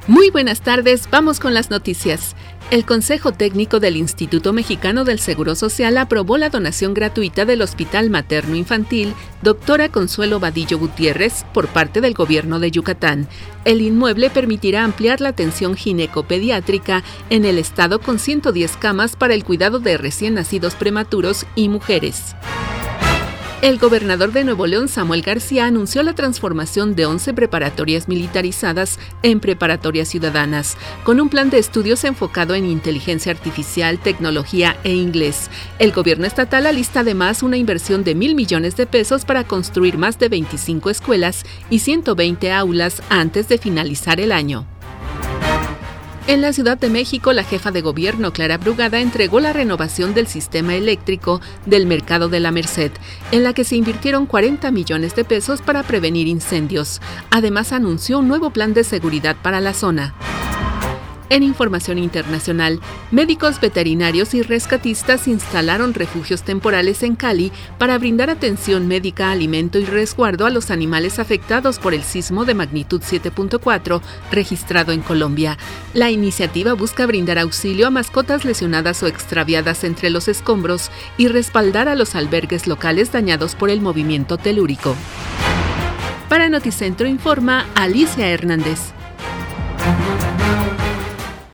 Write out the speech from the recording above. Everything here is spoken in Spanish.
Muy buenas tardes, vamos con las noticias. El Consejo Técnico del Instituto Mexicano del Seguro Social aprobó la donación gratuita del Hospital Materno Infantil Doctora Consuelo Vadillo Gutiérrez por parte del Gobierno de Yucatán. El inmueble permitirá ampliar la atención ginecopediátrica en el estado con 110 camas para el cuidado de recién nacidos prematuros y mujeres. El gobernador de Nuevo León, Samuel García, anunció la transformación de 11 preparatorias militarizadas en preparatorias ciudadanas, con un plan de estudios enfocado en inteligencia artificial, tecnología e inglés. El gobierno estatal alista además una inversión de 1,000 millones de pesos para construir más de 25 escuelas y 120 aulas antes de finalizar el año. En la Ciudad de México, la jefa de gobierno, Clara Brugada, entregó la renovación del sistema eléctrico del Mercado de la Merced, en la que se invirtieron 40 millones de pesos para prevenir incendios. Además, anunció un nuevo plan de seguridad para la zona. En información internacional, médicos veterinarios y rescatistas instalaron refugios temporales en Cali para brindar atención médica, alimento y resguardo a los animales afectados por el sismo de magnitud 7.4 registrado en Colombia. La iniciativa busca brindar auxilio a mascotas lesionadas o extraviadas entre los escombros y respaldar a los albergues locales dañados por el movimiento telúrico. Para Noticentro informa Alicia Hernández.